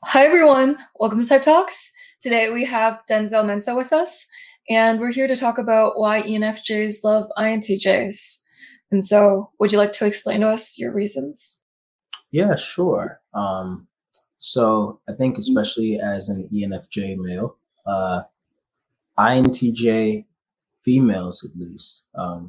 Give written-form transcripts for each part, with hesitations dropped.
Hi everyone, welcome to Type Talks. Today we have Denzel Mensa with us, and we're here to talk about why ENFJs love INTJs. And so, would you like to explain to us your reasons? Yeah, sure. So I think especially as an ENFJ male, INTJ females at least,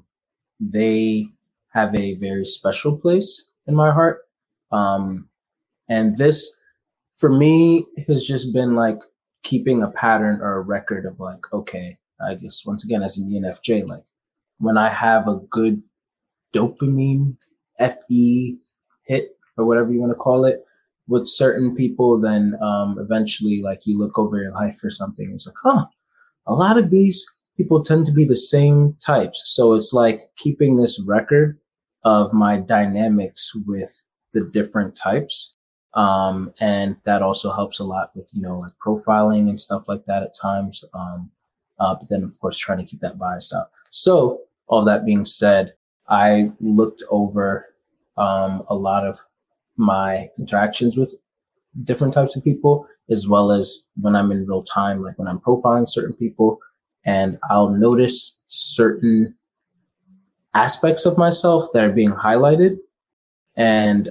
they have a very special place in my heart. Um, and this, for me, has just been like keeping a pattern or a record of like, okay, I guess once again as an ENFJ, like when I have a good dopamine FE hit or whatever you want to call it with certain people, then eventually like you look over your life or something, it's like, huh, a lot of these people tend to be the same types. So it's like keeping this record of my dynamics with the different types. And that also helps a lot with, like profiling and stuff like that at times. But then of course trying to keep that bias out. So all that being said, I looked over a lot of my interactions with different types of people, as well as when I'm in real time, like when I'm profiling certain people, and I'll notice certain aspects of myself that are being highlighted, and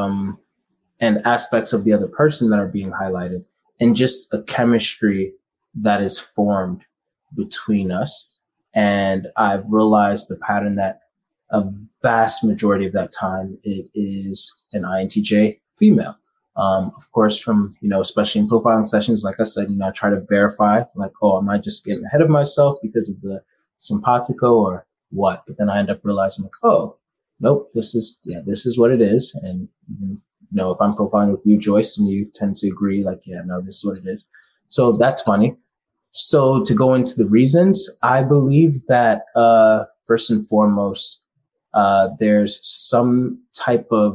aspects of the other person that are being highlighted, and just a chemistry that is formed between us. And I've realized the pattern that a vast majority of that time it is an INTJ female. Of course, from, especially in profiling sessions, like I said, I try to verify, like, oh, am I just getting ahead of myself because of the simpatico or what? But then I end up realizing, like, oh, nope, this is what it is. And, if I'm profiling with you, Joyce, and you tend to agree, like, yeah, no, this is what it is. So that's funny. So to go into the reasons, I believe that, first and foremost, there's some type of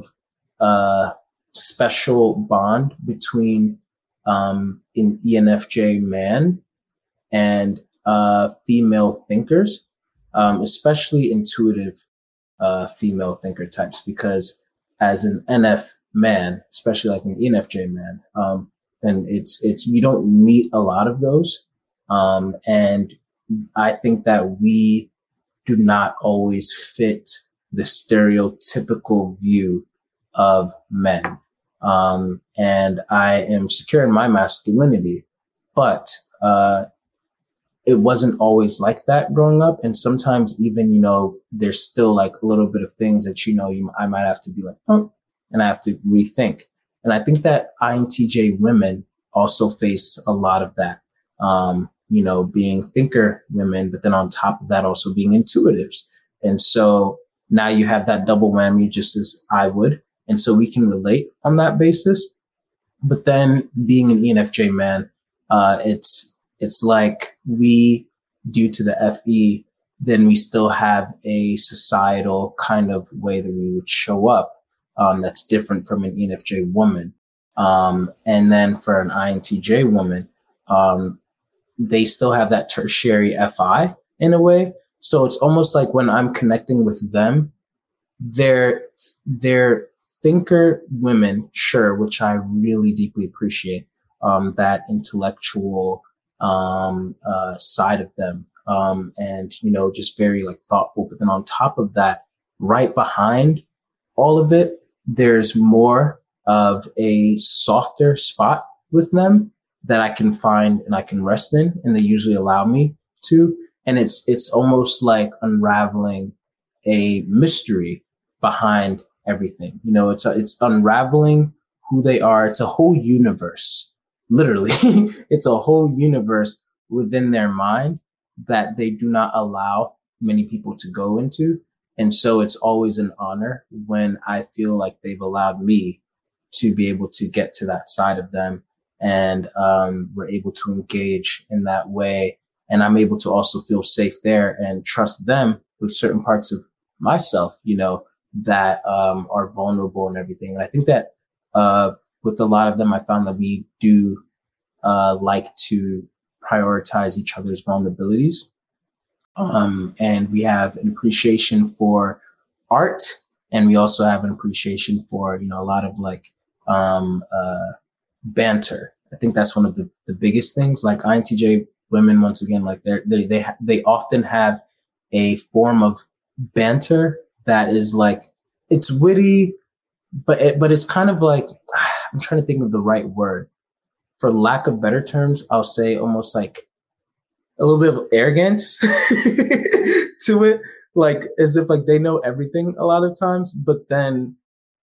special bond between an ENFJ man and female thinkers, especially intuitive female thinker types, because as an NF man, especially like an ENFJ man, then it's you don't meet a lot of those, and I think that we do not always fit the stereotypical view of men. And I am secure in my masculinity, but it wasn't always like that growing up. And sometimes even, there's still like a little bit of things that, I might have to be like, oh, and I have to rethink. And I think that INTJ women also face a lot of that. Being thinker women, but then on top of that, also being intuitives. And so now you have that double whammy, just as I would. And so we can relate on that basis. But then being an ENFJ man, it's like we, due to the FE, then we still have a societal kind of way that we would show up, that's different from an ENFJ woman. And then for an INTJ woman, they still have that tertiary FI in a way. So it's almost like when I'm connecting with them, they're thinker women, sure, which I really deeply appreciate, that intellectual side of them, and just very like thoughtful. But then on top of that, right behind all of it, there's more of a softer spot with them that I can find and I can rest in, and they usually allow me to. And it's almost like unraveling a mystery behind everything. It's unraveling who they are. It's a whole universe, literally. It's a whole universe within their mind that they do not allow many people to go into. And so it's always an honor when I feel like they've allowed me to be able to get to that side of them, and we're able to engage in that way. And I'm able to also feel safe there and trust them with certain parts of myself, that are vulnerable and everything. And I think that with a lot of them, I found that we do like to prioritize each other's vulnerabilities. And we have an appreciation for art, and we also have an appreciation for, a lot of like banter. I think that's one of the biggest things. Like INTJ women, once again, like they often have a form of banter that is like, it's witty, but it's kind of like, I'm trying to think of the right word. For lack of better terms, I'll say almost like a little bit of arrogance to it, like as if like they know everything a lot of times, but then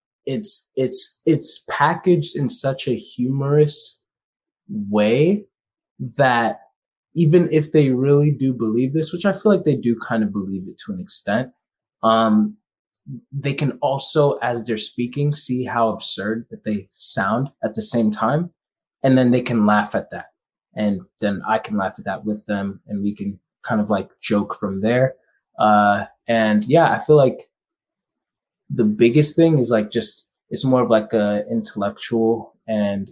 it's packaged in such a humorous way that even if they really do believe this, which I feel like they do kind of believe it to an extent, um, they can also, as they're speaking, see how absurd that they sound at the same time. And then they can laugh at that. And then I can laugh at that with them and we can kind of like joke from there. And yeah, I feel like the biggest thing is like just, it's more of like a intellectual and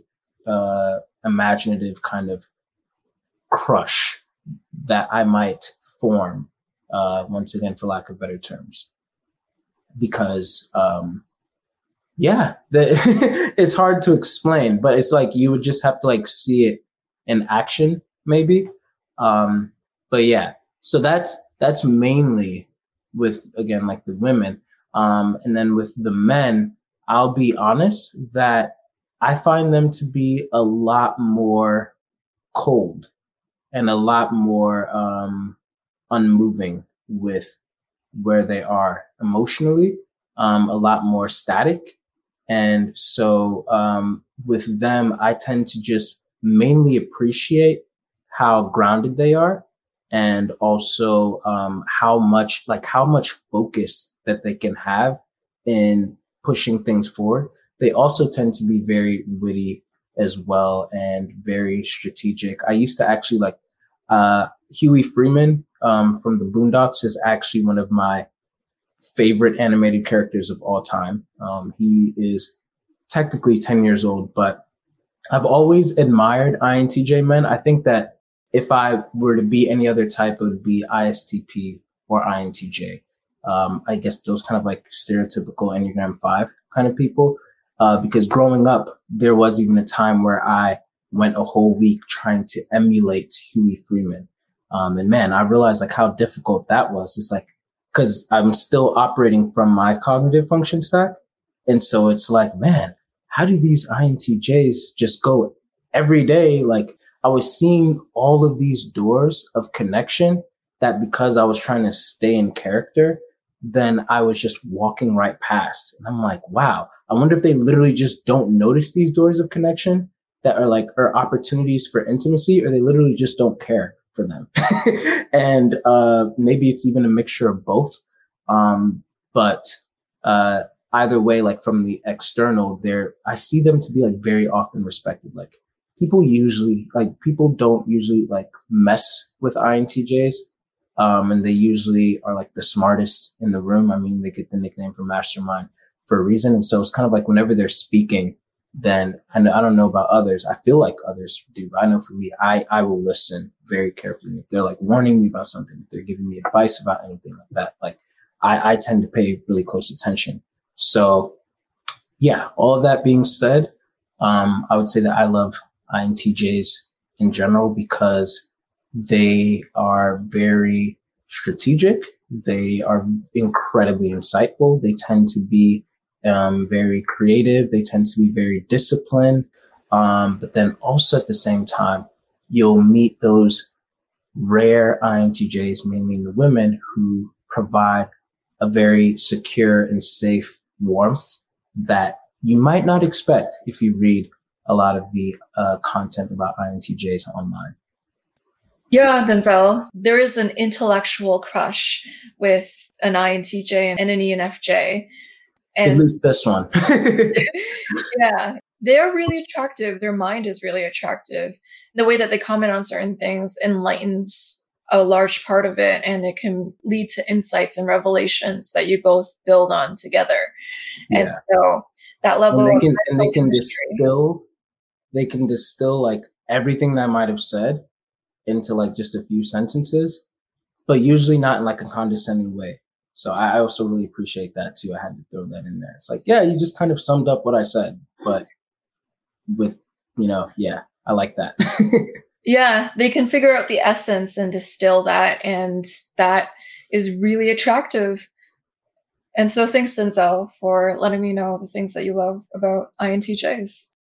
imaginative kind of crush that I might form, once again, for lack of better terms. Because, yeah, it's hard to explain, but it's like you would just have to like see it in action, maybe. But yeah, so that's mainly with, again, like the women. And then with the men, I'll be honest that I find them to be a lot more cold and a lot more unmoving with where they are emotionally, a lot more static. And so with them, I tend to just mainly appreciate how grounded they are and also how much focus that they can have in pushing things forward. They also tend to be very witty as well and very strategic. I used to actually like Huey Freeman from the Boondocks is actually one of my favorite animated characters of all time. He is technically 10 years old, but I've always admired INTJ men. I think that if I were to be any other type, it would be ISTP or INTJ. I guess those kind of like stereotypical Enneagram 5 kind of people. Because growing up, there was even a time where I went a whole week trying to emulate Huey Freeman. And man, I realized like how difficult that was. It's like, cause I'm still operating from my cognitive function stack. And so it's like, man, how do these INTJs just go every day? Like I was seeing all of these doors of connection that because I was trying to stay in character, then I was just walking right past. And I'm like, wow, I wonder if they literally just don't notice these doors of connection that are like, are opportunities for intimacy, or they literally just don't care for them. And maybe it's even a mixture of both. But either way, like from the external, I see them to be like very often respected. Like people don't usually like mess with INTJs. And they usually are like the smartest in the room. I mean, they get the nickname for mastermind for a reason. And so it's kind of like whenever they're speaking, then I don't know about others. I feel like others do, but I know for me, I will listen very carefully. If they're like warning me about something, if they're giving me advice about anything like that, like I tend to pay really close attention. So yeah, all of that being said, I would say that I love INTJs in general because they are very strategic. They are incredibly insightful. They tend to be very creative. They tend to be very disciplined. But then also at the same time, you'll meet those rare INTJs, mainly in the women, who provide a very secure and safe warmth that you might not expect if you read a lot of the content about INTJs online. Yeah, Denzel, there is an intellectual crush with an INTJ and an ENFJ. And at least this one. Yeah, they're really attractive. Their mind is really attractive. The way that they comment on certain things enlightens a large part of it, and it can lead to insights and revelations that you both build on together. Yeah. And so that level they can distill like everything that I might have said into like just a few sentences, but usually not in like a condescending way. So I also really appreciate that too. I had to throw that in there. It's like, yeah, you just kind of summed up what I said, but with, yeah, I like that. Yeah, they can figure out the essence and distill that, and that is really attractive. And so thanks, Denzel, for letting me know the things that you love about INTJs.